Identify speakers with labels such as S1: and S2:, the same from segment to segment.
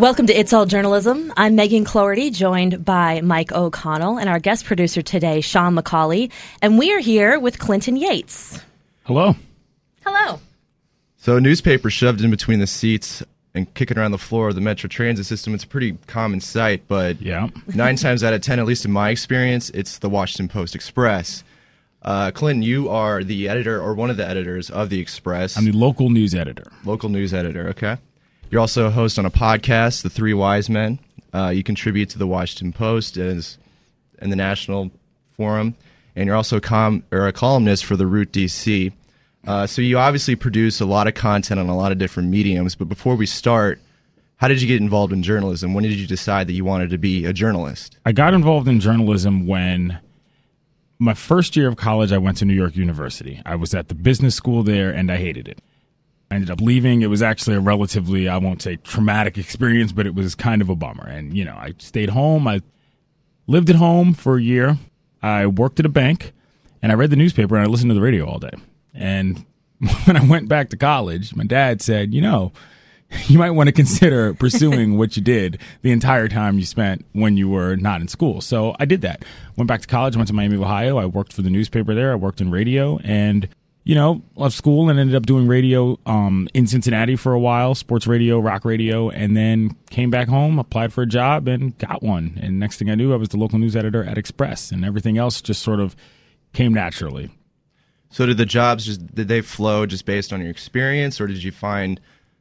S1: Welcome to It's All Journalism. I'm Megan Cloherty, joined by Mike O'Connell, and our guest producer today, Sean McCauley. And we are here with Clinton Yates.
S2: Hello.
S1: Hello.
S3: So a newspaper shoved in between the seats and kicking around the floor of the Metro transit system, it's a pretty common sight, but 9 times out of 10, at least in my experience, it's the Washington Post-Express. Clinton, you are the editor, or one of the editors of the Express.
S2: I'm the local news editor.
S3: Local news editor, okay. You're also a host on a podcast, The Three Wise Men. You contribute to the Washington Post and the National Forum, and you're also a columnist for the Root DC. So you obviously produce a lot of content on a lot of different mediums, but before we start, how did you get involved in journalism? When did you decide that you wanted to be a journalist?
S2: I got involved in journalism when my first year of college, I went to New York University. I was at the business school there, and I hated it. I ended up leaving. It was actually a relatively, I won't say traumatic experience, but it was kind of a bummer. And, I stayed home. I lived at home for a year. I worked at a bank, and I read the newspaper, and I listened to the radio all day. And when I went back to college, my dad said, you might want to consider pursuing what you did the entire time you spent when you were not in school. So I did that. Went back to college, went to Miami, Ohio. I worked for the newspaper there. I worked in radio and, left school and ended up doing radio in Cincinnati for a while, sports radio, rock radio, and then came back home, applied for a job, and got one. And next thing I knew, I was the local news editor at Express, and everything else just sort of came naturally.
S3: So did the jobs did they flow just based on your experience, or did you find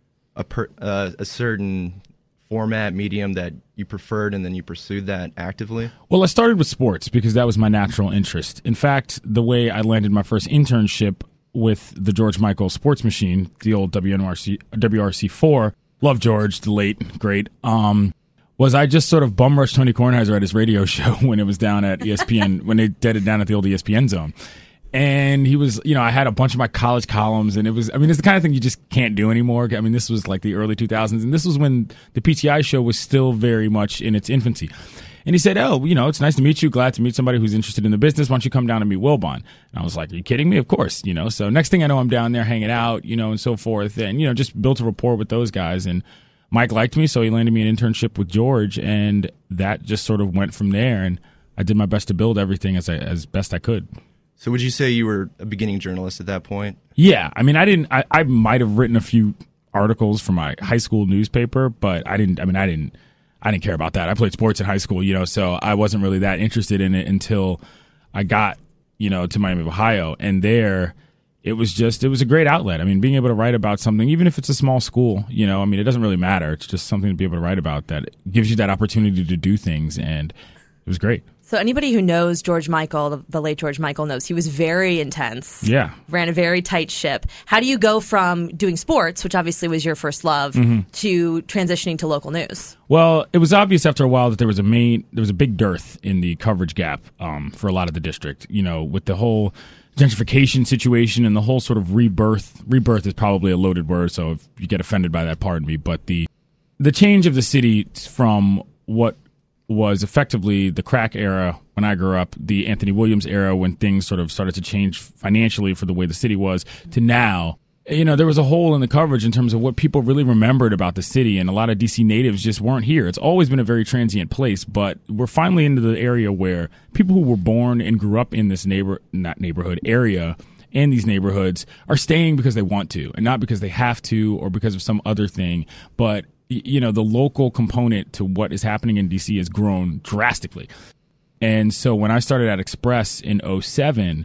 S3: a certain format, medium that you preferred, and then you pursued that actively?
S2: Well, I started with sports because that was my natural interest. In fact, the way I landed my first internship with the George Michael Sports Machine, the old WRC4, love George, the late, great, was I just sort of bum rushed Tony Kornheiser at his radio show when it was down at ESPN, when they did it down at the old ESPN zone. And he was, I had a bunch of my college columns, and it's the kind of thing you just can't do anymore. This was like the early 2000s, and this was when the PTI show was still very much in its infancy. And he said, it's nice to meet you. Glad to meet somebody who's interested in the business. Why don't you come down and meet Wilbon? And I was like, are you kidding me? Of course, So next thing I know, I'm down there hanging out, and so forth. And, just built a rapport with those guys. And Mike liked me, so he landed me an internship with George. And that just sort of went from there. And I did my best to build everything as best I could.
S3: So would you say you were a beginning journalist at that point?
S2: Yeah. I might have written a few articles for my high school newspaper, but I didn't care about that. I played sports in high school, so I wasn't really that interested in it until I got, to Miami, Ohio. And there it was a great outlet. Being able to write about something, even if it's a small school, it doesn't really matter. It's just something to be able to write about that gives you that opportunity to do things. And it was great.
S1: So anybody who knows George Michael, the late George Michael, knows he was very intense.
S2: Yeah.
S1: Ran a very tight ship. How do you go from doing sports, which obviously was your first love, to transitioning to local news?
S2: Well, it was obvious after a while that there was a big dearth in the coverage gap for a lot of the district, with the whole gentrification situation and the whole sort of rebirth. Rebirth is probably a loaded word, so if you get offended by that, pardon me. But the change of the city from what was effectively the crack era when I grew up, the Anthony Williams era when things sort of started to change financially for the way the city was, to now, there was a hole in the coverage in terms of what people really remembered about the city, and a lot of DC natives just weren't here. It's always been a very transient place, but we're finally into the area where people who were born and grew up in this area and these neighborhoods are staying because they want to, and not because they have to or because of some other thing, but the local component to what is happening in DC has grown drastically. And so when I started at Express in 2007,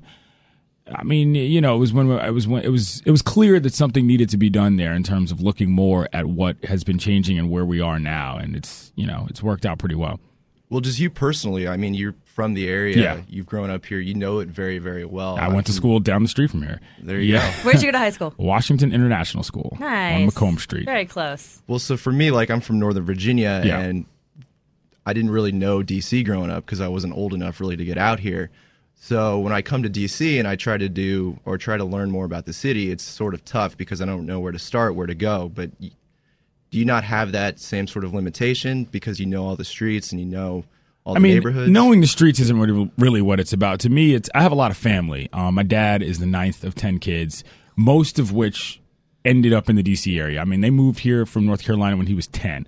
S2: it was clear that something needed to be done there in terms of looking more at what has been changing and where we are now. And it's worked out pretty well.
S3: Well, just you personally, you're from the area. Yeah. You've grown up here. You know it very, very well.
S2: I went to school down the street from here.
S3: There you go.
S1: Where'd you go to high school?
S2: Washington International School.
S1: Nice.
S2: On Macomb Street.
S1: Very close.
S3: Well, so for me, I'm from Northern Virginia, and I didn't really know D.C. growing up because I wasn't old enough really to get out here. So when I come to D.C. and I try to learn more about the city, it's sort of tough because I don't know where to start, where to go. But do you not have that same sort of limitation because you know all the streets and you know all the neighborhoods?
S2: Knowing the streets isn't really what it's about. To me, I have a lot of family. My dad is the 9th of 10 kids, most of which ended up in the D.C. area. They moved here from North Carolina when he was 10. So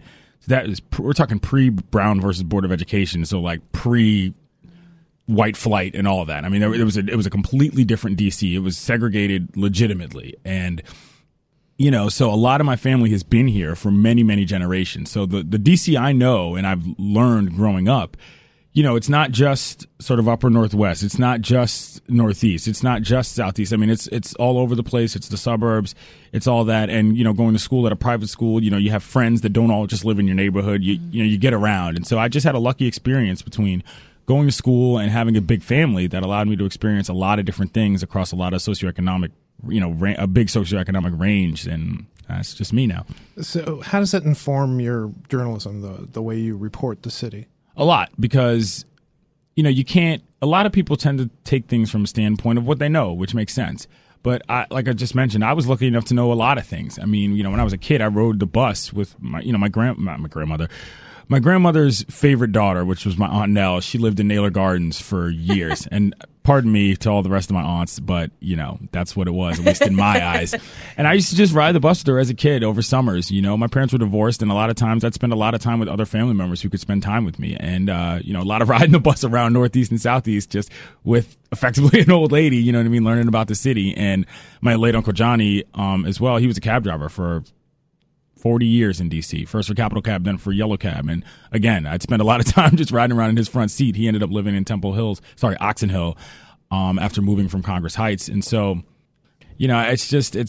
S2: we're talking pre-Brown versus Board of Education, so like pre-white flight and all of that. I mean, it was a completely different DC. It was segregated legitimately, and so a lot of my family has been here for many, many generations. So the DC I know and I've learned growing up, it's not just sort of upper Northwest. It's not just Northeast. It's not just Southeast. I mean, it's all over the place. It's the suburbs. It's all that. And, going to school at a private school, you have friends that don't all just live in your neighborhood. You get around. And so I just had a lucky experience between going to school and having a big family that allowed me to experience a lot of different things across a lot of socioeconomic, a big socioeconomic range. And that's just me now.
S4: So how does that inform your journalism, the way you report the city?
S2: A lot, because, you can't, a lot of people tend to take things from a standpoint of what they know, which makes sense. But like I just mentioned, I was lucky enough to know a lot of things. I mean, when I was a kid, I rode the bus with my grandmother's favorite daughter, which was my Aunt Nell. She lived in Naylor Gardens for years. And pardon me to all the rest of my aunts, but, that's what it was, at least in my eyes. And I used to just ride the bus with her as a kid over summers. My parents were divorced, and a lot of times I'd spend a lot of time with other family members who could spend time with me. And, a lot of riding the bus around Northeast and Southeast just with effectively an old lady, learning about the city. And my late Uncle Johnny, as well, he was a cab driver for 40 years in D.C., first for Capital Cab, then for Yellow Cab. And again, I'd spend a lot of time just riding around in his front seat. He ended up living in Oxon Hill, after moving from Congress Heights. And so, it's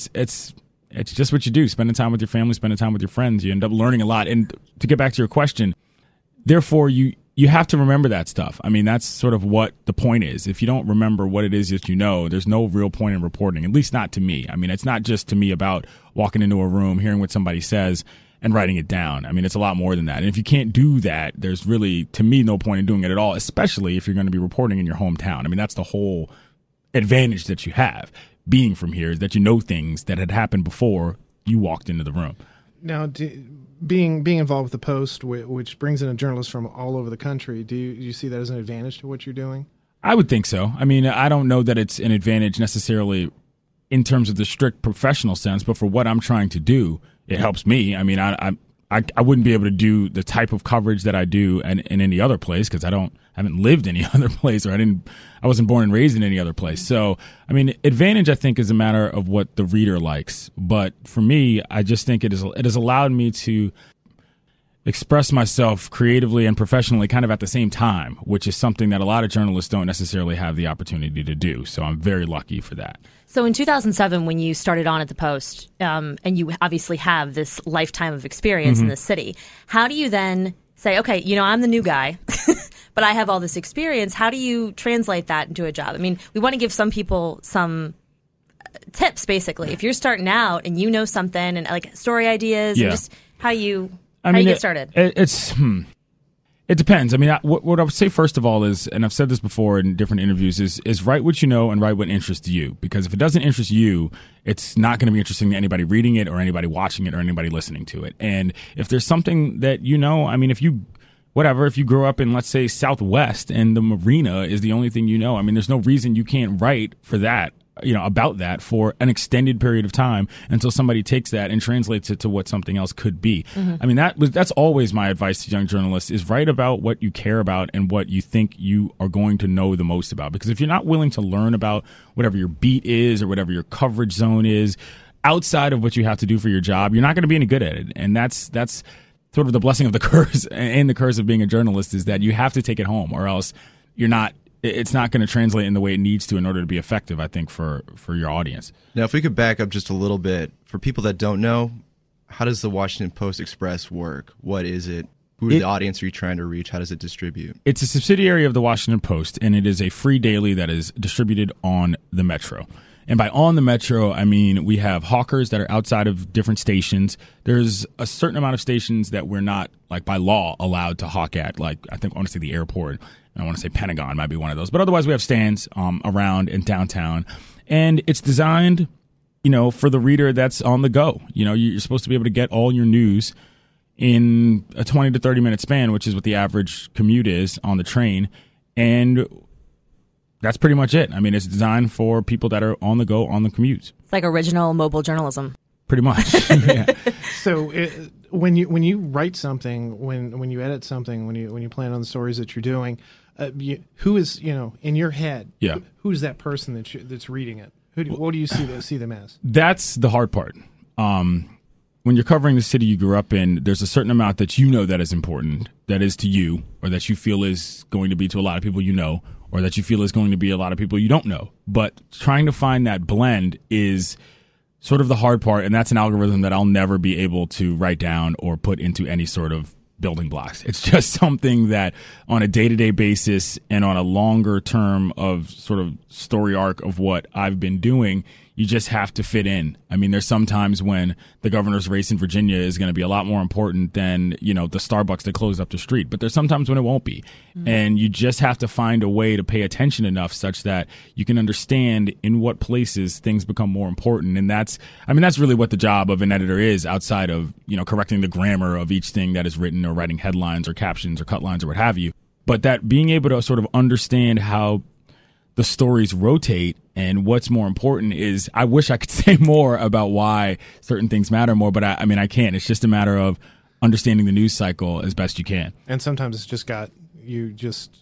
S2: just what you do, spending time with your family, spending time with your friends. You end up learning a lot. And to get back to your question, therefore, you have to remember that stuff. I mean, that's sort of what the point is. If you don't remember what it is that there's no real point in reporting, at least not to me. I mean, it's not just to me about walking into a room, hearing what somebody says, and writing it down. I mean, it's a lot more than that. And if you can't do that, there's really, to me, no point in doing it at all, especially if you're going to be reporting in your hometown. I mean, that's the whole advantage that you have being from here, is that you know things that had happened before you walked into the room.
S4: Now, being involved with the Post, which brings in a journalist from all over the country, do you see that as an advantage to what you're doing? I
S2: would think so. I mean, I don't know that it's an advantage necessarily in terms of the strict professional sense, but for what I'm trying to do, it helps me. I mean, I wouldn't be able to do the type of coverage that I do in any other place, because I haven't lived any other place, or I wasn't born and raised in any other place. So, I mean, advantage, I think, is a matter of what the reader likes. But for me, I just think it has allowed me to express myself creatively and professionally kind of at the same time, which is something that a lot of journalists don't necessarily have the opportunity to do. So I'm very lucky for that.
S1: So in 2007, when you started on at the Post, and you obviously have this lifetime of experience in the city, how do you then say, okay, I'm the new guy, but I have all this experience. How do you translate that into a job? I mean, we want to give some people some tips, basically. If you're starting out and you know something, and like story ideas, and just how you get started.
S2: It depends. I mean, what I would say first of all is, and I've said this before in different interviews, is write what you know and write what interests you. Because if it doesn't interest you, it's not going to be interesting to anybody reading it or anybody watching it or anybody listening to it. And if there's something that I mean, if you grew up in, let's say, Southwest and the marina is the only thing I mean, there's no reason you can't write for that, about that for an extended period of time until somebody takes that and translates it to what something else could be. I mean, that's always my advice to young journalists, is write about what you care about and what you think you are going to know the most about. Because if you're not willing to learn about whatever your beat is or whatever your coverage zone is outside of what you have to do for your job, you're not going to be any good at it. And that's sort of the blessing of the curse and the curse of being a journalist, is that you have to take it home, or else it's not going to translate in the way it needs to in order to be effective, I think, for your audience.
S3: Now, if we could back up just a little bit, for people that don't know, how does the Washington Post Express work? What is it? Who the audience are you trying to reach? How does it distribute?
S2: It's a subsidiary of the Washington Post, and it is a free daily that is distributed on the Metro. And by on the Metro, I mean we have hawkers that are outside of different stations. There's a certain amount of stations that we're not, like by law, allowed to hawk at. Like, I want to say the airport, and I want to say Pentagon might be one of those. But otherwise, we have stands around in downtown. And it's designed, for the reader that's on the go. You're supposed to be able to get all your news in a 20 to 30-minute span, which is what the average commute is on the train. And that's pretty much it. I mean, it's designed for people that are on the go on the commutes.
S1: It's like original mobile journalism.
S2: pretty much. Yeah.
S4: So when you write something, when you edit something, when you plan on the stories that you're doing, who is in your head?
S2: Yeah.
S4: Who's that person that's reading it? What do you see them as?
S2: That's the hard part. When you're covering the city you grew up in, there's a certain amount that you know that is important, that is to you, or that you feel is going to be to a lot of people you know, or that you feel is going to be a lot of people you don't know. But trying to find that blend is sort of the hard part, and that's an algorithm that I'll never be able to write down or put into any sort of building blocks. It's just something that on a day-to-day basis and on a longer term of sort of story arc of what I've been doing, you just have to fit in. I mean, there's some times when the governor's race in Virginia is going to be a lot more important than, the Starbucks that closed up the street. But there's sometimes when it won't be. Mm-hmm. And you just have to find a way to pay attention enough such that you can understand in what places things become more important. And that's really what the job of an editor is, outside of, correcting the grammar of each thing that is written or writing headlines or captions or cut lines or what have you. But that being able to sort of understand how the stories rotate and what's more important is, I wish I could say more about why certain things matter more, but I can't. It's just a matter of understanding the news cycle as best you can.
S4: And sometimes it's just you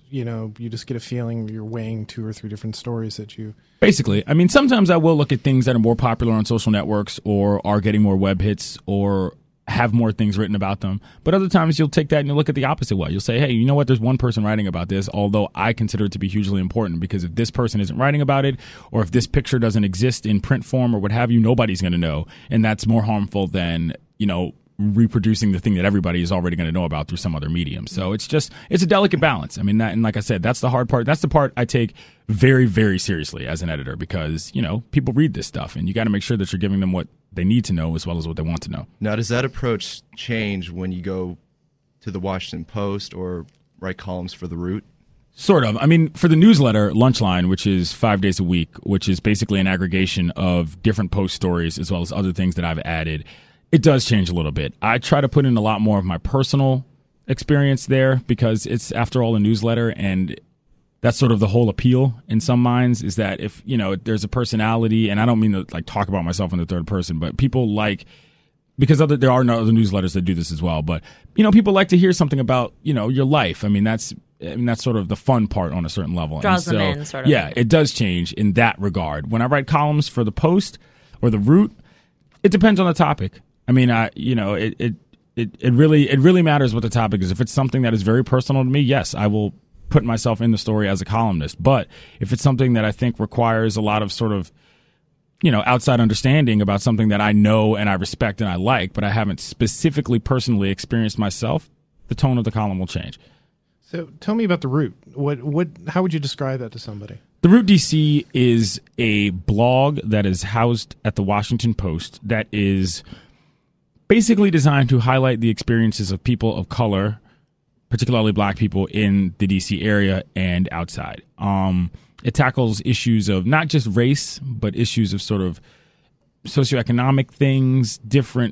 S4: just get a feeling you're weighing 2 or 3 different stories that you...
S2: Basically. I mean, sometimes I will look at things that are more popular on social networks or are getting more web hits or have more things written about them. But other times you'll take that and you'll look at the opposite way. You'll say, hey, you know what? There's one person writing about this, although I consider it to be hugely important, because if this person isn't writing about it, or if this picture doesn't exist in print form or what have you, nobody's going to know. And that's more harmful than, reproducing the thing that everybody is already going to know about through some other medium. So it's a delicate balance. I mean, and like I said, that's the hard part. That's the part I take very, very seriously as an editor, because, people read this stuff and you got to make sure that you're giving them what they need to know as well as what they want to know.
S3: Now, does that approach change when you go to the Washington Post or write columns for The Root?
S2: Sort of. I mean, for the newsletter, Lunchline, which is 5 days a week, which is basically an aggregation of different Post stories as well as other things that I've added, it does change a little bit. I try to put in a lot more of my personal experience there, because it's, after all, a newsletter, and that's sort of the whole appeal in some minds, is that if, there's a personality, and I don't mean to talk about myself in the third person, but people because there are no other newsletters that do this as well, but, people like to hear something about, your life. I mean, that's sort of the fun part on a certain level.
S1: Draws them in, sort of.
S2: Yeah, it does change in that regard. When I write columns for the Post or the Root, it depends on the topic. I mean, it really matters what the topic is. If it's something that is very personal to me, yes, I will put myself in the story as a columnist. But if it's something that I think requires a lot of sort of, outside understanding about something that I know and I respect and I like, but I haven't specifically personally experienced myself, the tone of the column will change.
S4: So tell me about The Root. How would you describe that to somebody?
S2: The Root DC is a blog that is housed at the Washington Post that is basically designed to highlight the experiences of people of color, particularly black people, in the DC area and outside. It tackles issues of not just race, but issues of sort of socioeconomic things, different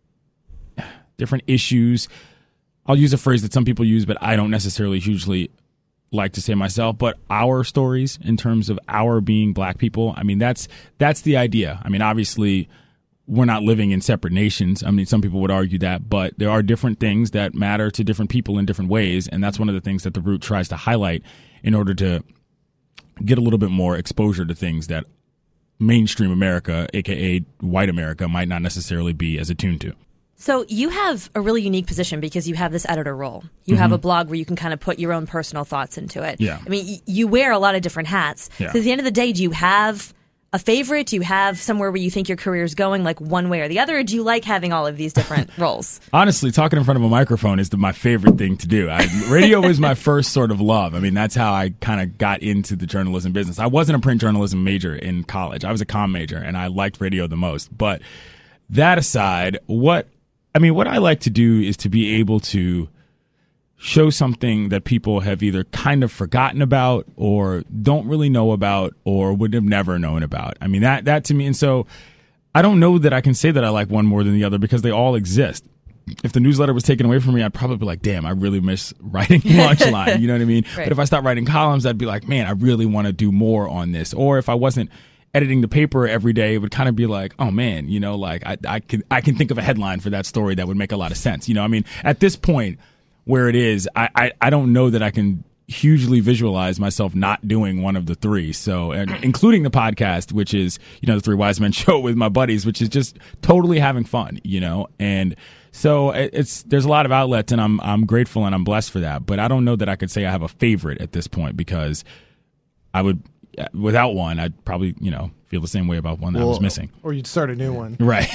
S2: issues. I'll use a phrase that some people use, but I don't necessarily hugely like to say myself, but our stories in terms of our being black people. I mean, that's the idea. I mean, obviously, we're not living in separate nations. I mean, some people would argue that, but there are different things that matter to different people in different ways. And that's one of the things that The Root tries to highlight in order to get a little bit more exposure to things that mainstream America, aka white America, might not necessarily be as attuned to.
S1: So you have a really unique position because you have this editor role. You have a blog where you can kind of put your own personal thoughts into it.
S2: Yeah.
S1: I mean, you wear a lot of different hats.
S2: Yeah.
S1: So at the end of the day, do you have a favorite? Do you have somewhere where you think your career is going, like one way or the other? Or do you like having all of these different roles?
S2: Honestly, talking in front of a microphone is my favorite thing to do. Radio was my first sort of love. I mean, that's how I kind of got into the journalism business. I wasn't a print journalism major in college. I was a comm major, and I liked radio the most. But that aside, what I like to do is to be able to show something that people have either kind of forgotten about or don't really know about or would have never known about. I mean, that to me, and so I don't know that I can say that I like one more than the other because they all exist. If the newsletter was taken away from me, I'd probably be like, damn, I really miss writing Lunchline. You know what I mean?
S1: Right.
S2: But if I stopped writing columns, I'd be like, man, I really want to do more on this. Or if I wasn't editing the paper every day, it would kind of be like, oh man, you know, like I can think of a headline for that story that would make a lot of sense. You know, I mean, at this point where it is, I don't know that I can hugely visualize myself not doing one of the three. So, and including the podcast, which is, you know, the Three Wise Men show with my buddies, which is just totally having fun, you know, and so there's a lot of outlets, and I'm grateful and I'm blessed for that. But I don't know that I could say I have a favorite at this point, because I would, without one, I'd probably, you know, feel the same way about one that I was missing.
S4: Or you'd start a new one.
S2: Right.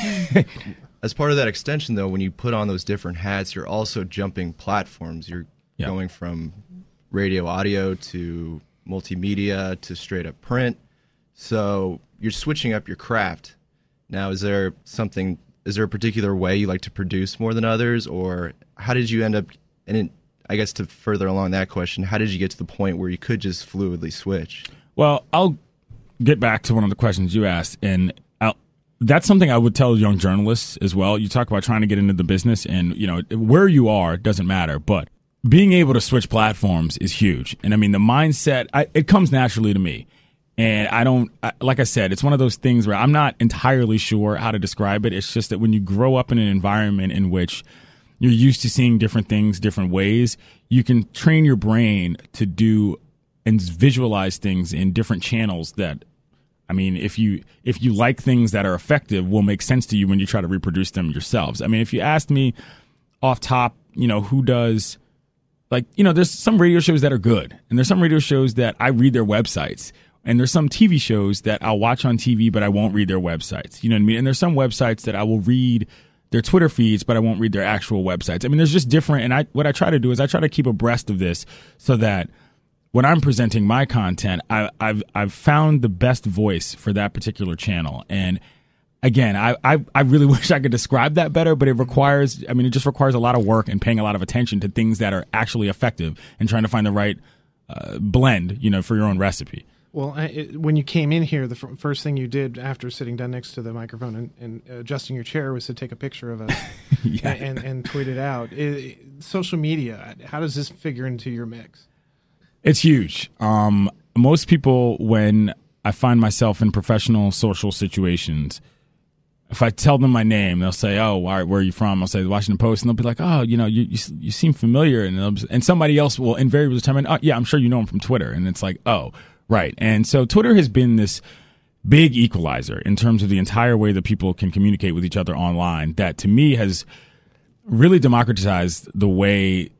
S3: As part of that extension, though, when you put on those different hats, you're also jumping platforms. You're going from radio, audio to multimedia to straight up print. So you're switching up your craft. Now, is there a particular way you like to produce more than others, or how did you end up, and I guess to further along that question, how did you get to the point where you could just fluidly switch?
S2: Well, I'll get back to one of the questions you asked, and that's something I would tell young journalists as well. You talk about trying to get into the business, and, you know, where you are doesn't matter, but being able to switch platforms is huge. And I mean, the mindset, it comes naturally to me. And like I said, it's one of those things where I'm not entirely sure how to describe it. It's just that when you grow up in an environment in which you're used to seeing different things different ways, you can train your brain to do and visualize things in different channels that, I mean, if you like things that are effective, will make sense to you when you try to reproduce them yourselves. I mean, if you asked me off top, you know, who does, like, you know, there's some radio shows that are good, and there's some radio shows that I read their websites. And there's some TV shows that I'll watch on TV, but I won't read their websites. You know what I mean? And there's some websites that I will read their Twitter feeds, but I won't read their actual websites. I mean, there's just different. And what I try to do is I try to keep abreast of this so that when I'm presenting my content, I've found the best voice for that particular channel. And again, I really wish I could describe that better, but it just requires a lot of work and paying a lot of attention to things that are actually effective and trying to find the right blend, you know, for your own recipe.
S4: Well, when you came in here, the first thing you did after sitting down next to the microphone and adjusting your chair was to take a picture of us and tweet it out. Social media, how does this figure into your mix?
S2: It's huge. Most people, when I find myself in professional social situations, if I tell them my name, they'll say, "Oh, where are you from?" I'll say the Washington Post, and they'll be like, "Oh, you know, you seem familiar," and somebody else will invariably tell me, "Oh, yeah, I'm sure you know him from Twitter," and it's like, "Oh." Right. And so Twitter has been this big equalizer in terms of the entire way that people can communicate with each other online that, to me, has really democratized the way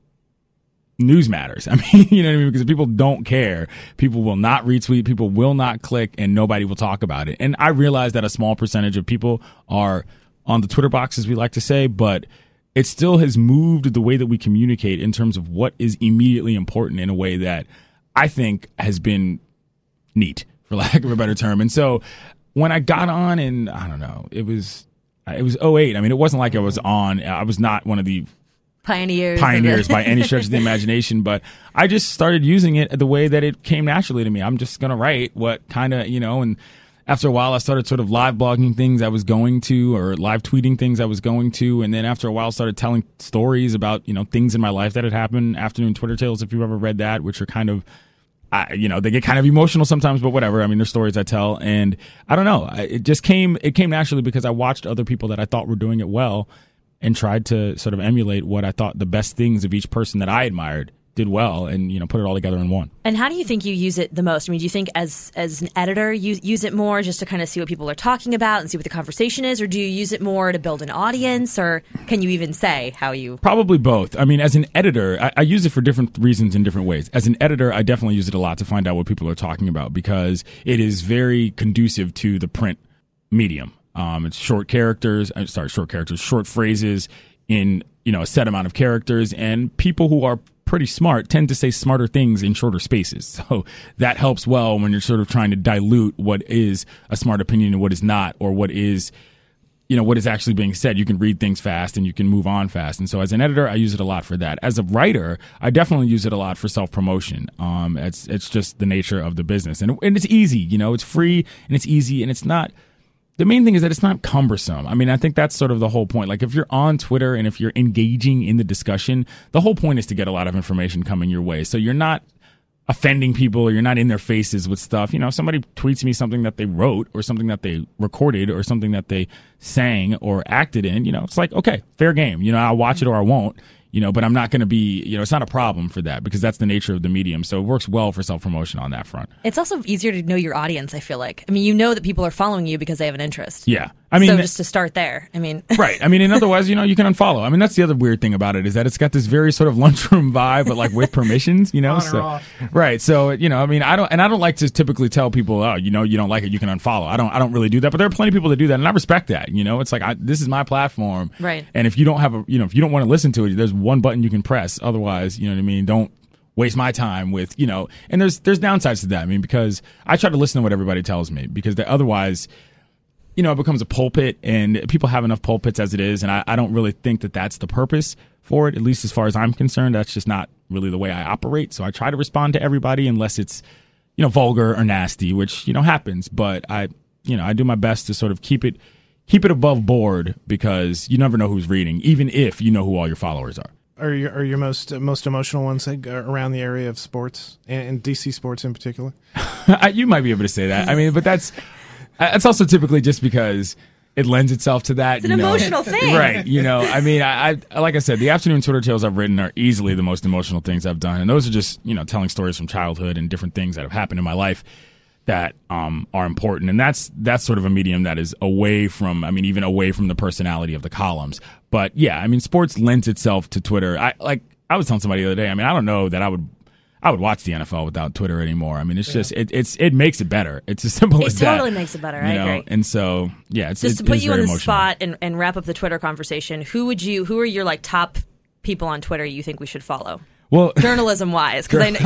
S2: news matters. I mean, you know what I mean? Because if people don't care, people will not retweet, people will not click, and nobody will talk about it. And I realize that a small percentage of people are on the Twitter box, as we like to say, but it still has moved the way that we communicate in terms of what is immediately important in a way that I think has been neat, for lack of a better term. And so when I got on, and I don't know, it was 2008. I mean, it wasn't like I was not one of the pioneers by any stretch of the imagination, but I just started using it the way that it came naturally to me. I'm just going to write what kind of, you know, and after a while I started sort of live blogging things I was going to, or live tweeting things I was going to. And then after a while I started telling stories about, you know, things in my life that had happened. Afternoon Twitter Tales, if you've ever read that, which are kind of, you know, they get kind of emotional sometimes, but whatever. I mean, they're stories I tell, and I don't know. It came naturally because I watched other people that I thought were doing it well and tried to sort of emulate what I thought the best things of each person that I admired did well, and, you know, put it all together in one.
S1: And how do you think you use it the most? I mean, do you think as an editor you use it more just to kind of see what people are talking about and see what the conversation is, or do you use it more to build an audience, or can you even say how you...
S2: Probably both. I mean, as an editor, I use it for different reasons in different ways. As an editor, I definitely use it a lot to find out what people are talking about, because it is very conducive to the print medium. It's short phrases in, you know, a set amount of characters, and people who are pretty smart tend to say smarter things in shorter spaces. So that helps well when you're sort of trying to dilute what is a smart opinion and what is not, or what is, you know, what is actually being said. You can read things fast and you can move on fast. And so as an editor, I use it a lot for that. As a writer, I definitely use it a lot for self-promotion. It's just the nature of the business. And it's easy, you know, it's free and it's easy, and it's not... The main thing is that it's not cumbersome. I mean, I think that's sort of the whole point. Like, if you're on Twitter and if you're engaging in the discussion, the whole point is to get a lot of information coming your way. So you're not offending people, or you're not in their faces with stuff. If somebody tweets me something that they wrote or something that they recorded or something that they sang or acted in, it's like, okay, fair game. I'll watch it or I won't. But I'm not going to be, it's not a problem for that because that's the nature of the medium. So it works well for self-promotion on that front.
S1: It's also easier to know your audience, I feel like. that people are following you because they have an interest.
S2: Yeah.
S1: So just to start there,
S2: Right. And otherwise, you can unfollow. That's the other weird thing about it is that it's got this very sort of lunchroom vibe, but like with permissions,
S4: On or
S2: so,
S4: off.
S2: right. So, I don't like to typically tell people, oh, you don't like it, you can unfollow. I don't really do that, but there are plenty of people that do that. And I respect that. It's like, this is my platform.
S1: Right.
S2: And if you don't have if you don't want to listen to it, there's one button you can press. Otherwise, don't waste my time with, and there's downsides to that. Because I try to listen to what everybody tells me because otherwise, it becomes a pulpit and people have enough pulpits as it is. And I don't really think that that's the purpose for it, at least as far as I'm concerned. That's just not really the way I operate. So I try to respond to everybody unless it's, vulgar or nasty, which, happens. But I do my best to sort of keep it above board because you never know who's reading, even if you know who all your followers are.
S4: Are your most emotional ones around the area of sports and DC sports in particular?
S2: You might be able to say that. But that's also typically just because it lends itself to that.
S1: It's an emotional thing,
S2: right? I like I said, the afternoon Twitter tales I've written are easily the most emotional things I've done, and those are just telling stories from childhood and different things that have happened in my life that are important, and that's sort of a medium that is away from even away from the personality of the columns. But yeah, sports lends itself to Twitter. I was telling somebody the other day, I don't know that I would watch the NFL without Twitter anymore. It's just it makes it better. It's as simple as that.
S1: It totally makes it better. I agree.
S2: And so yeah, it's
S1: just to put you on the
S2: emotional.
S1: spot and wrap up the Twitter conversation. Who are your top people on Twitter you think we should follow?
S2: Well,
S1: journalism wise, because I know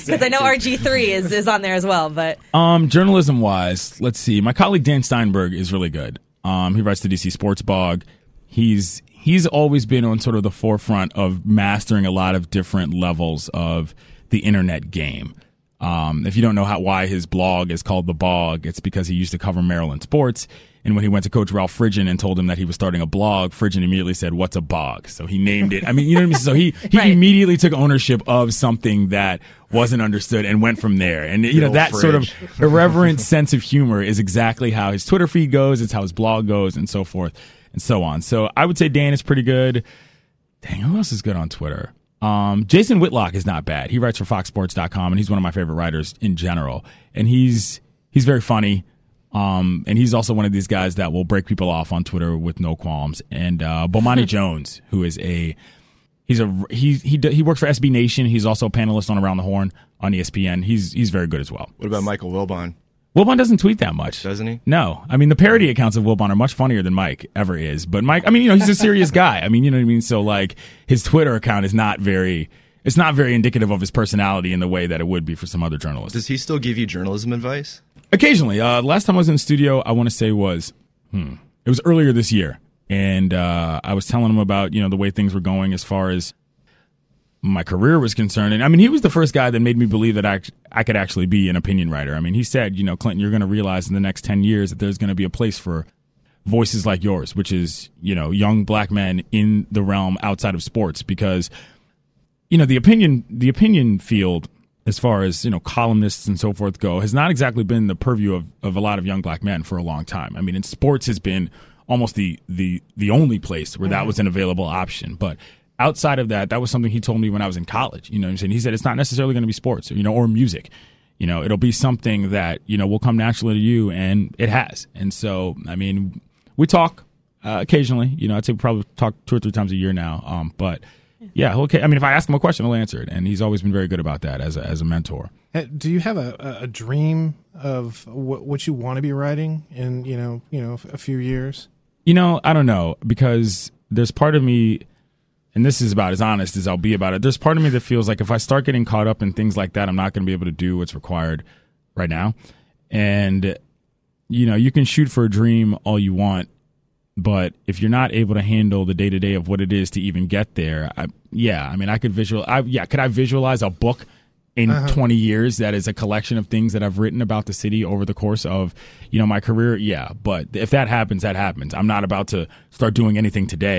S1: RG3 is on there as well. But
S2: journalism wise, let's see. My colleague Dan Steinberg is really good. He writes the DC Sports Blog. He's always been on sort of the forefront of mastering a lot of different levels of the internet game. If you don't know why his blog is called The Bog, it's because he used to cover Maryland sports. And when he went to Coach Ralph Friedgen and told him that he was starting a blog, Friedgen immediately said, "What's a bog?" So he named it. You know what I mean? So he
S1: right.
S2: immediately took ownership of something that wasn't understood and went from there. And that sort of irreverent sense of humor is exactly how his Twitter feed goes. It's how his blog goes, and so forth and so on. So I would say Dan is pretty good. Dang, who else is good on Twitter? Jason Whitlock is not bad. He writes for FoxSports.com, and he's one of my favorite writers in general. And he's very funny. And he's also one of these guys that will break people off on Twitter with no qualms. And Bomani Jones, who is he works for SB Nation. He's also a panelist on Around the Horn on ESPN. He's very good as well.
S3: What about Michael Wilbon?
S2: Wilbon doesn't tweet that much.
S3: Doesn't he?
S2: No. The parody accounts of Wilbon are much funnier than Mike ever is. But Mike, he's a serious guy. You know what I mean? So like his Twitter account is not very indicative of his personality in the way that it would be for some other journalists.
S3: Does he still give you journalism advice?
S2: Occasionally. Last time I was in the studio, I want to say was, it was earlier this year. And I was telling him about, the way things were going as far as my career was concerned. And he was the first guy that made me believe that I could actually be an opinion writer. He said, Clinton, you're going to realize in the next 10 years that there's going to be a place for voices like yours, which is, young black men in the realm outside of sports, because, the opinion field, as far as, columnists and so forth go, has not exactly been the purview of a lot of young black men for a long time. And sports has been almost the only place where that was an available option. But outside of that, that was something he told me when I was in college. You know what I'm saying? He said it's not necessarily going to be sports, or music. It'll be something that, will come naturally to you, and it has. And so, we talk occasionally. I'd say we probably talk 2 or 3 times a year now. But yeah, okay. If I ask him a question, he'll answer it, and he's always been very good about that as a mentor.
S4: Do you have a dream of what you want to be writing in a few years?
S2: I don't know, because there's part of me, and this is about as honest as I'll be about it, there's part of me that feels like if I start getting caught up in things like that, I'm not going to be able to do what's required right now. And, you can shoot for a dream all you want, but if you're not able to handle the day-to-day of what it is to even get there, I could could I visualize a book in 20 years that is a collection of things that I've written about the city over the course of, my career? Yeah. But if that happens, that happens. I'm not about to start doing anything today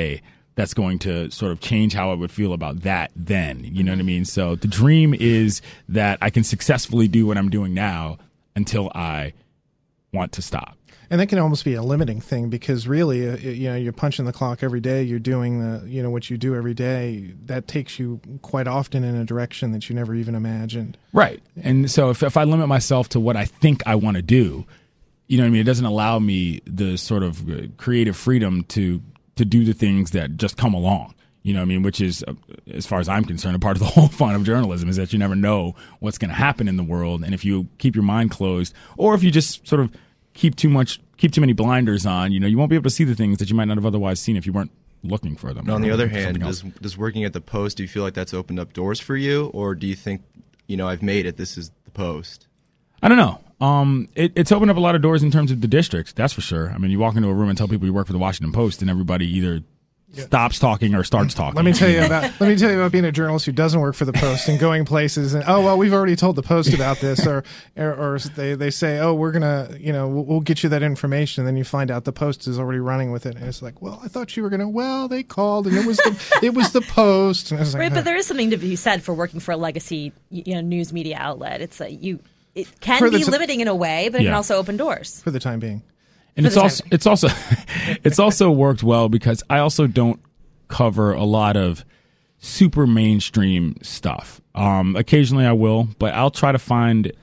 S2: that's going to sort of change how I would feel about that then. You know what I mean? So the dream is that I can successfully do what I'm doing now until I want to stop.
S4: And that can almost be a limiting thing, because really, you're punching the clock every day. You're doing what you do every day. That takes you quite often in a direction that you never even imagined.
S2: Right. And so if I limit myself to what I think I want to do, you know what I mean? It doesn't allow me the sort of creative freedom to do the things that just come along. You know what I mean? Which is, as far as I'm concerned, a part of the whole fun of journalism is that you never know what's going to happen in the world. And if you keep your mind closed, or if you just sort of keep too many blinders on, you won't be able to see the things that you might not have otherwise seen if you weren't looking for them.
S3: But on the other hand, does working at the Post, do you feel like that's opened up doors for you, or do you think, I've made it, this is the Post?
S2: I don't know. It's opened up a lot of doors in terms of the district, that's for sure. I mean, you walk into a room and tell people you work for the Washington Post, and everybody either stops talking or starts talking.
S4: Let me tell you about being a journalist who doesn't work for the Post and going places and, oh, well, we've already told the Post about this, or they say, oh, we're gonna, we'll get you that information, and then you find out the Post is already running with it, and it's like, well, I thought you were gonna. Well, they called, and it was the Post, and I was like,
S1: right. But there is something to be said for working for a legacy, news media outlet. It's like it can be limiting in a way, but it can also open doors
S4: for the time being.
S2: And it's also worked well because I also don't cover a lot of super mainstream stuff. Occasionally I will, but I'll try to find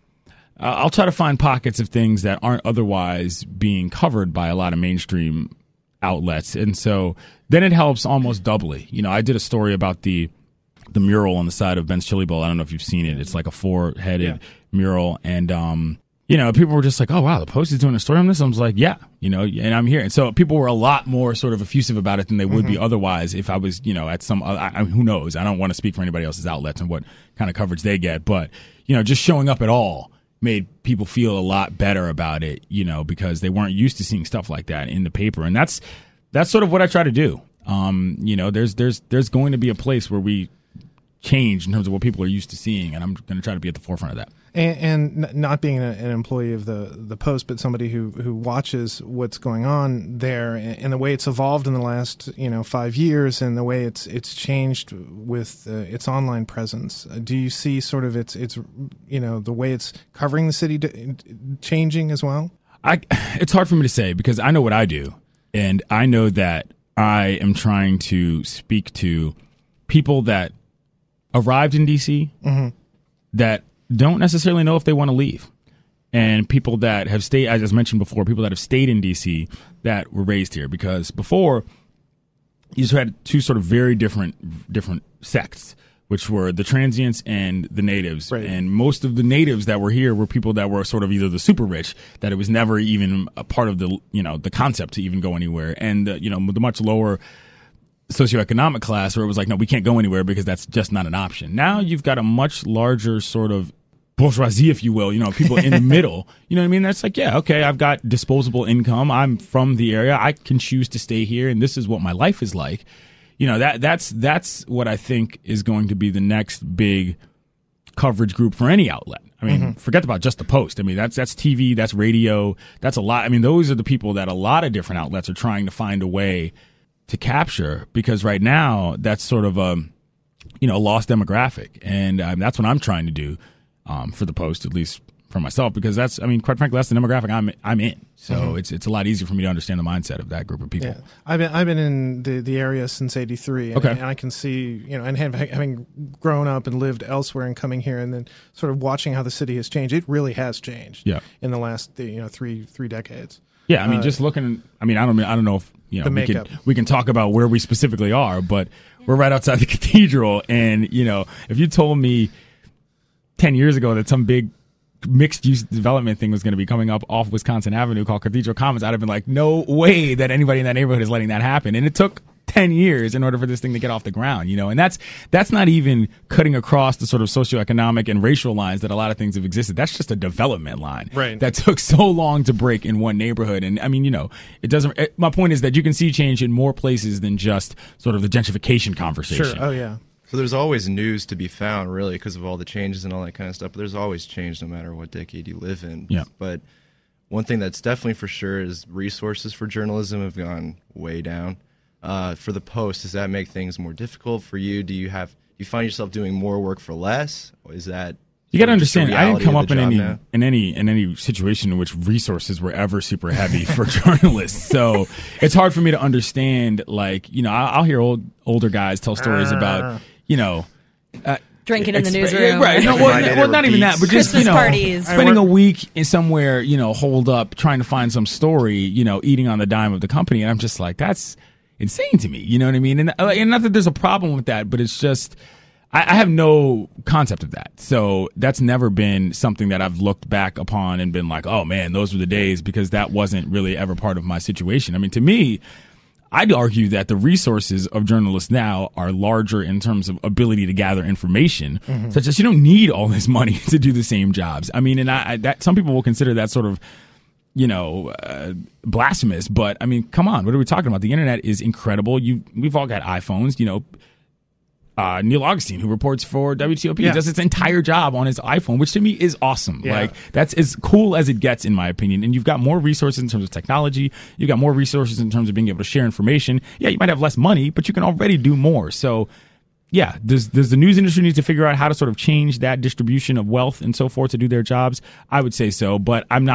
S2: pockets of things that aren't otherwise being covered by a lot of mainstream outlets, and so then it helps almost doubly. I did a story about the mural on the side of Ben's Chili Bowl. I don't know if you've seen it. It's like a 4-headed mural, and people were just like, oh, wow, the Post is doing a story on this? I was like, yeah, and I'm here. And so people were a lot more sort of effusive about it than they would be otherwise if I was, at some, who knows? I don't want to speak for anybody else's outlets and what kind of coverage they get. But, just showing up at all made people feel a lot better about it, because they weren't used to seeing stuff like that in the paper. And that's sort of what I try to do. There's going to be a place where we change in terms of what people are used to seeing, and I'm going to try to be at the forefront of that.
S4: And not being an employee of the Post, but somebody who watches what's going on there and the way it's evolved in the last 5 years and the way it's changed with its online presence. Do you see sort of its the way it's covering the city changing as well?
S2: It's hard for me to say because I know what I do, and I know that I am trying to speak to people that arrived in DC that don't necessarily know if they want to leave, and people that have stayed, as I mentioned before, people that have stayed in DC that were raised here, because before you just had two sort of very different sects, which were the transients and the natives. Right. And most of the natives that were here were people that were sort of either the super rich, that it was never even a part of the the concept to even go anywhere, and the much lower socioeconomic class where it was like, no, we can't go anywhere because that's just not an option. Now you've got a much larger sort of bourgeoisie, if you will, people in the middle, you know what I mean? That's like, yeah, okay, I've got disposable income. I'm from the area. I can choose to stay here, and this is what my life is like. That's what I think is going to be the next big coverage group for any outlet. I mean, forget about just the Post. I mean, that's TV, that's radio, that's a lot. I mean, those are the people that a lot of different outlets are trying to find a way to capture, because right now that's sort of a lost demographic, and that's what I'm trying to do for the Post, at least for myself, because quite frankly, that's the demographic I'm in. So it's a lot easier for me to understand the mindset of that group of people.
S4: Yeah. I've been in the area since '83, and I can see and having grown up and lived elsewhere and coming here and then sort of watching how the city has changed. It really has changed in the last three decades.
S2: Yeah, I mean, just looking. I mean, I don't know if we can talk about where we specifically are, but we're right outside the cathedral. And if you told me 10 years ago that some big mixed-use development thing was going to be coming up off Wisconsin Avenue called Cathedral Commons, I'd have been like, no way that anybody in that neighborhood is letting that happen. And it took 10 years in order for this thing to get off the ground, and that's not even cutting across the sort of socioeconomic and racial lines that a lot of things have existed. That's just a development line that took so long to break in one neighborhood. And I mean, it doesn't, my point is that you can see change in more places than just sort of the gentrification conversation.
S4: Sure. Oh yeah.
S3: So there's always news to be found, really, because of all the changes and all that kind of stuff. But there's always change no matter what decade you live in.
S2: Yeah.
S3: But one thing that's definitely for sure is resources for journalism have gone way down. for the Post, does that make things more difficult for you? Do you find yourself doing more work for less? Or is that
S2: you got to understand? I didn't come up in
S3: any
S2: situation in which resources were ever super heavy for journalists. So it's hard for me to understand. Like, I'll hear older guys tell stories about
S1: drinking in the newsroom,
S2: right? No, well, not even that, but just
S1: Christmas parties,
S2: spending a week in somewhere, holed up, trying to find some story, eating on the dime of the company, and I'm just like, that's insane to me. You know what I mean? And not that there's a problem with that, but it's just. I have no concept of that. So that's never been something that I've looked back upon and been like, oh man, those were the days, because that wasn't really ever part of my situation. I mean, to me, I'd argue that the resources of journalists now are larger in terms of ability to gather information, such as you don't need all this money to do the same jobs. I mean, and that some people will consider that sort of, blasphemous, but I mean, come on, what are we talking about? The internet is incredible. We've all got iPhones, Neil Augustine, who reports for WTOP, does his entire job on his iPhone, which to me is awesome. Yeah. Like, that's as cool as it gets, in my opinion. And you've got more resources in terms of technology. You've got more resources in terms of being able to share information. Yeah, you might have less money, but you can already do more. So, yeah, does the news industry need to figure out how to sort of change that distribution of wealth and so forth to do their jobs? I would say so, but I've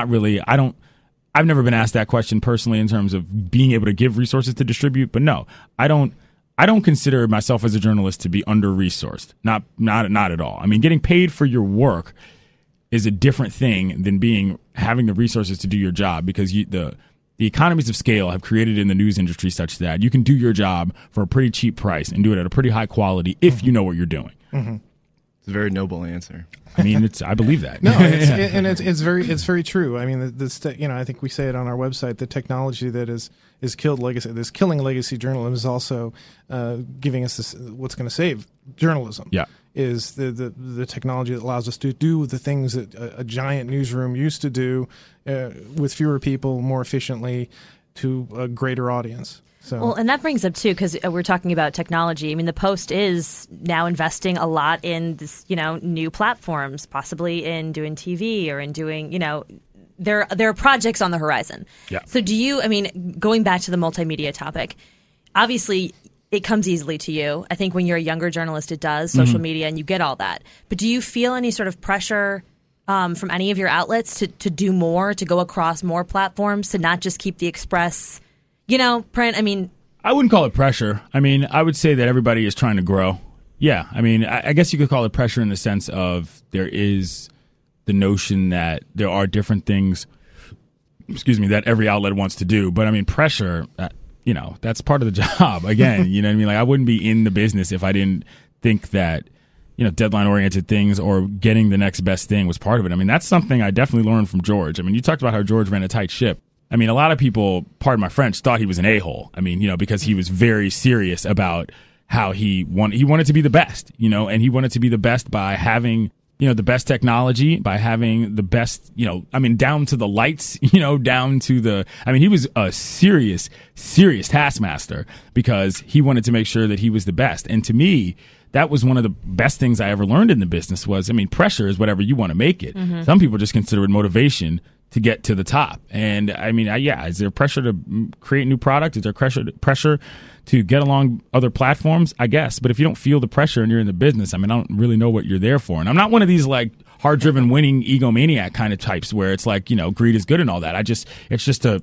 S2: never been asked that question personally in terms of being able to give resources to distribute. But no, I don't consider myself as a journalist to be under-resourced. Not at all. I mean, getting paid for your work is a different thing than having the resources to do your job, because the economies of scale have created in the news industry such that you can do your job for a pretty cheap price and do it at a pretty high quality if you know what you're doing.
S3: Mm-hmm. It's a very noble answer.
S2: I mean, I believe that.
S4: No, it's very true. I mean, I think we say it on our website. The technology that is killed legacy, this killing legacy journalism, is also giving us this. What's going to save journalism?
S2: Yeah,
S4: is the technology that allows us to do the things that a giant newsroom used to do with fewer people, more efficiently, to a greater audience. So.
S1: Well, and that brings up, too, because we're talking about technology. I mean, the Post is now investing a lot in this, new platforms, possibly in doing TV or in doing, there are projects on the horizon.
S2: Yeah.
S1: So going back to the multimedia topic, obviously it comes easily to you. I think when you're a younger journalist, it does, social media, and you get all that. But do you feel any sort of pressure from any of your outlets to do more, to go across more platforms, to not just keep the Express print? I mean,
S2: I wouldn't call it pressure. I mean, I would say that everybody is trying to grow. Yeah. I mean, I guess you could call it pressure in the sense of there is the notion that there are different things, that every outlet wants to do. But I mean, pressure, that's part of the job. Again, you know what I mean? Like, I wouldn't be in the business if I didn't think that, deadline-oriented things or getting the next best thing was part of it. I mean, that's something I definitely learned from George. I mean, you talked about how George ran a tight ship. I mean, a lot of people, pardon my French, thought he was an a-hole. I mean, because he was very serious about how he wanted to be the best, and he wanted to be the best by having, the best technology, by having the best, down to the lights, down to he was a serious taskmaster because he wanted to make sure that he was the best. And to me, that was one of the best things I ever learned in the business was, pressure is whatever you want to make it. Mm-hmm. Some people just consider it motivation to get to the top. And is there pressure to create new product? Is there pressure to get along other platforms? I guess. But if you don't feel the pressure and you're in the business, I don't really know what you're there for. And I'm not one of these like hard-driven winning egomaniac kind of types where it's like, greed is good and all that. It's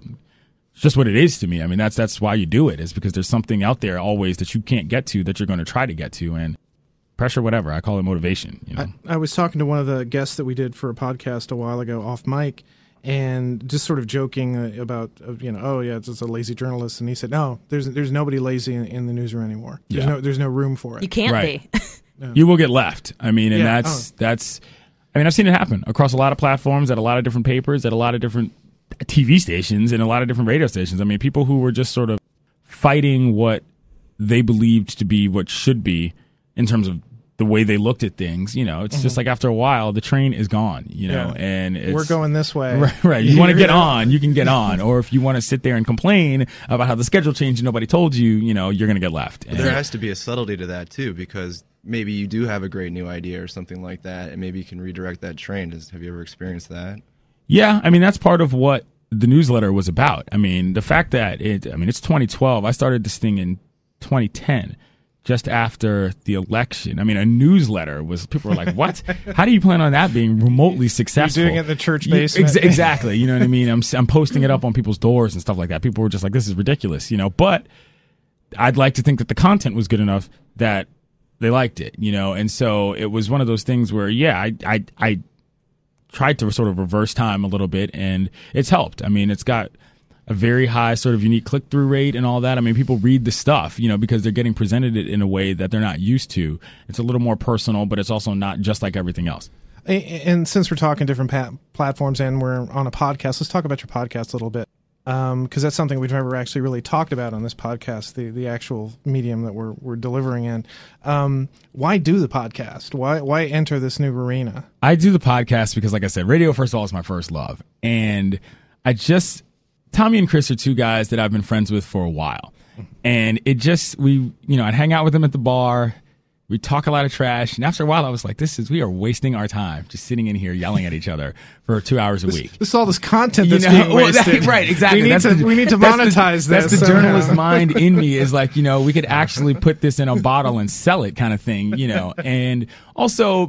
S2: just what it is to me. I mean, that's why you do it, is because there's something out there always that you can't get to that you're going to try to get to. And pressure, whatever, I call it motivation.
S4: I was talking to one of the guests that we did for a podcast a while ago off mic, and just sort of joking about, it's just a lazy journalist. And he said, no, there's nobody lazy in the newsroom anymore. There's no room for it.
S1: You can't be.
S4: No.
S2: You will get left. I mean, and that's. I've seen it happen across a lot of platforms, at a lot of different papers, at a lot of different TV stations, and a lot of different radio stations. I mean, people who were just sort of fighting what they believed to be what should be in terms of the way they looked at things, it's just like after a while, the train is gone, and
S4: we're going this way.
S2: Right. You want to get on, you can get on. Or if you want to sit there and complain about how the schedule changed and nobody told you, you're going to get left.
S3: But there has to be a subtlety to that too, because maybe you do have a great new idea or something like that, and maybe you can redirect that train. Have you ever experienced that?
S2: Yeah. That's part of what the newsletter was about. I mean, the fact that it's 2012. I started this thing in 2010. Just after the election. I mean, a newsletter people were like, what? How do you plan on that being remotely successful?
S4: You're doing it in the church basement.
S2: Exactly. You know what I mean? I'm posting it up on people's doors and stuff like that. People were just like, this is ridiculous, but I'd like to think that the content was good enough that they liked it, and so it was one of those things where, I tried to sort of reverse time a little bit, and it's helped. I mean, it's got a very high sort of unique click-through rate and all that. I mean, people read the stuff, because they're getting presented it in a way that they're not used to. It's a little more personal, but it's also not just like everything else.
S4: And since we're talking different platforms and we're on a podcast, let's talk about your podcast a little bit. Because that's something we've never actually really talked about on this podcast, the actual medium that we're delivering in. Why do the podcast? Why enter this new arena?
S2: I do the podcast because, like I said, radio, first of all, is my first love. And Tommy and Chris are two guys that I've been friends with for a while. And I'd hang out with them at the bar. We'd talk a lot of trash. And after a while, I was like, we are wasting our time just sitting in here yelling at each other for 2 hours a week.
S4: This is all this content that's being wasted.
S2: Right, exactly.
S4: We need to monetize this.
S2: That's the journalist mind in me is like, we could actually put this in a bottle and sell it kind of thing, And also,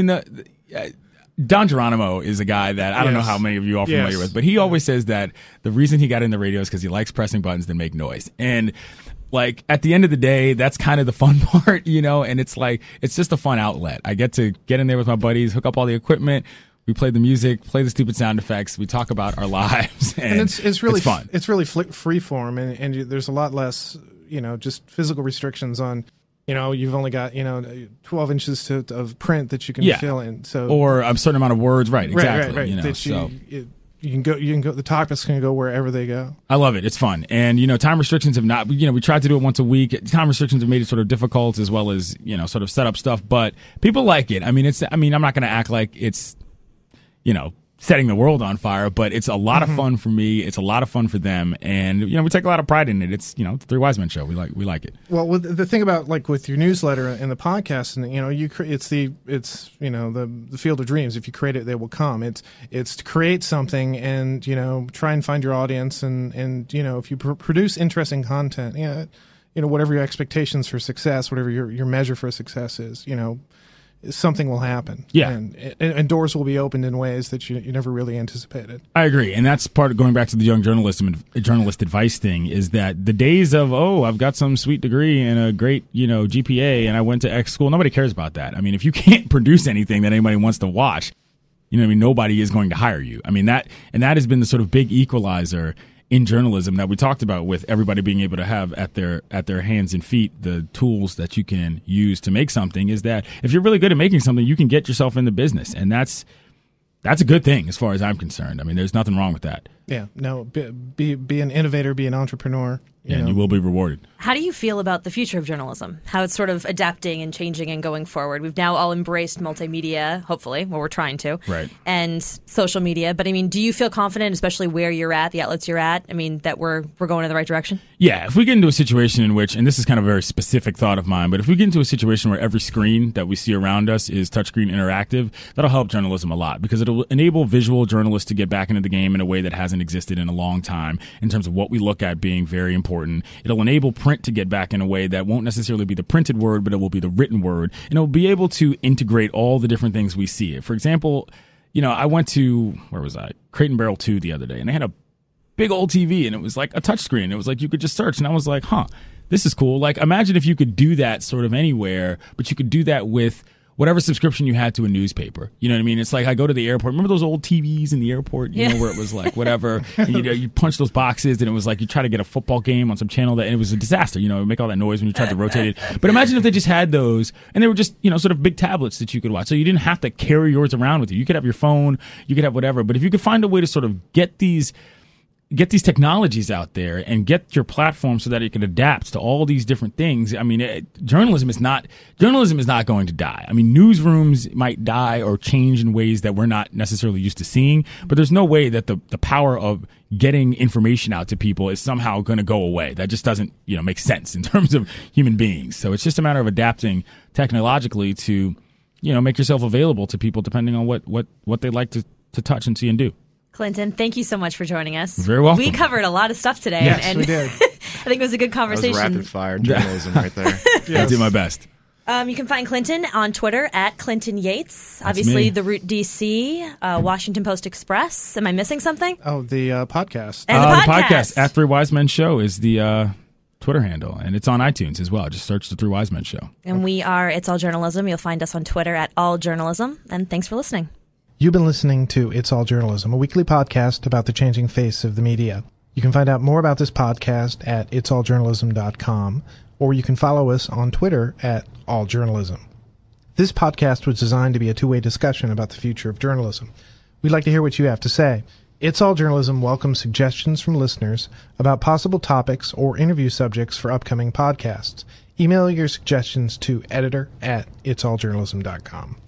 S2: Don Geronimo is a guy that I don't know how many of you are familiar with, but he always says that the reason he got into radio is because he likes pressing buttons that make noise. And at the end of the day, that's kind of the fun part, and it's just a fun outlet. I get to get in there with my buddies, hook up all the equipment. We play the music, play the stupid sound effects. We talk about our lives. And
S4: it's really
S2: fun.
S4: It's really free form, and there's a lot less, just physical restrictions on, you've only got 12 inches of print that you can fill in, so or
S2: a certain amount of words, right? Exactly.
S4: Right. You can go. The topics can go wherever they go.
S2: I love it. It's fun, and time restrictions have not. We tried to do it once a week. Time restrictions have made it sort of difficult, as well as sort of set up stuff. But people like it. I mean, I'm not going to act like it's, setting the world on fire, but it's a lot of fun for me. It's a lot of fun for them, and we take a lot of pride in it. It's the Three Wise Men show. We like it.
S4: Well, the thing about with your newsletter and the podcast, and it's the field of dreams. If you create it, they will come. It's to create something and try and find your audience, and if you produce interesting content, whatever your expectations for success, whatever your measure for success is, something will happen.
S2: Yeah.
S4: And doors will be opened in ways that you never really anticipated.
S2: I agree. And that's part of going back to the young journalist advice thing, is that the days of, I've got some sweet degree and a great, GPA and I went to X school, nobody cares about that. I mean, if you can't produce anything that anybody wants to watch, nobody is going to hire you. I mean, that has been the sort of big equalizer in journalism that we talked about, with everybody being able to have at their hands and feet the tools that you can use to make something, is that if you're really good at making something, you can get yourself in the business. And that's a good thing as far as I'm concerned. I mean, there's nothing wrong with that.
S4: Yeah, no, be an innovator, be an entrepreneur.
S2: And you will be rewarded.
S1: How do you feel about the future of journalism? How it's sort of adapting and changing and going forward? We've now all embraced multimedia, hopefully, well, we're trying to.
S2: Right.
S1: And social media. But, I mean, do you feel confident, especially where you're at, the outlets you're at, I mean, that we're going in the right direction?
S2: Yeah, if we get into a situation in which, and this is kind of a very specific thought of mine, but if we get into a situation where every screen that we see around us is touchscreen interactive, that'll help journalism a lot, because it'll enable visual journalists to get back into the game in a way that hasn't existed in a long time, in terms of what we look at being very important. It'll enable print to get back in a way that won't necessarily be the printed word, but it will be the written word. And it'll be able to integrate all the different things we see. For example, I went to, where was I? Crate and Barrel 2 the other day, and they had a big old TV, and it was like a touchscreen. It was like you could just search, and I was like, this is cool. Like, imagine if you could do that sort of anywhere, but you could do that with whatever subscription you had to a newspaper. You know what I mean? It's like I go to the airport. Remember those old TVs in the airport, where it was like whatever, and you punch those boxes, and it was like you try to get a football game on some channel and it was a disaster. It would make all that noise when you tried to rotate it. But imagine if they just had those, and they were just, sort of big tablets that you could watch. So you didn't have to carry yours around with you. You could have your phone, you could have whatever. But if you could find a way to sort of get these technologies out there and get your platform so that it can adapt to all these different things. I mean, journalism is not going to die. I mean, newsrooms might die or change in ways that we're not necessarily used to seeing, but there's no way that the power of getting information out to people is somehow going to go away. That just doesn't, make sense in terms of human beings. So it's just a matter of adapting technologically to, make yourself available to people depending on what they like to touch and see and do.
S1: Clinton, thank you so much for joining us.
S2: Very welcome.
S1: We covered a lot of stuff today.
S2: Yes,
S1: and
S4: we did.
S1: I think it was a good
S3: That was
S1: conversation.
S3: rapid fire journalism right there.
S2: I did my best.
S1: You can find Clinton on Twitter at Clinton Yates.
S2: That's
S1: Obviously,
S2: me.
S1: the Route DC, Washington Post Express. Am I missing something?
S4: Oh, the podcast.
S1: And the podcast.
S2: At Three Wise Men Show is the Twitter handle, and it's on iTunes as well. Just search the Three Wise Men Show.
S1: And we are It's All Journalism. You'll find us on Twitter at All Journalism. And thanks for listening.
S4: You've been listening to It's All Journalism, a weekly podcast about the changing face of the media. You can find out more about this podcast at itsalljournalism.com, or you can follow us on Twitter at alljournalism. This podcast was designed to be a two-way discussion about the future of journalism. We'd like to hear what you have to say. It's All Journalism welcomes suggestions from listeners about possible topics or interview subjects for upcoming podcasts. Email your suggestions to editor@itsalljournalism.com.